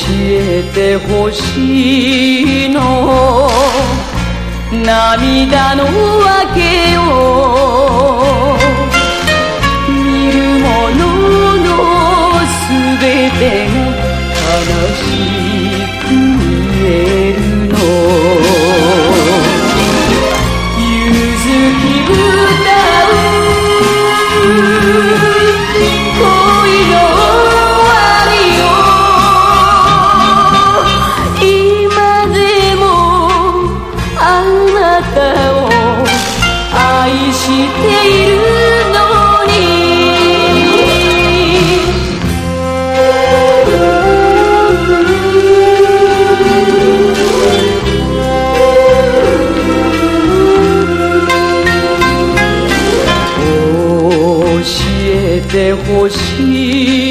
えてほしいの、涙の訳を。見るもののすべてが悲しく見えるの。ゆずき歌う恋の終わりを、今でもあなたを愛しているのに。教えてほしい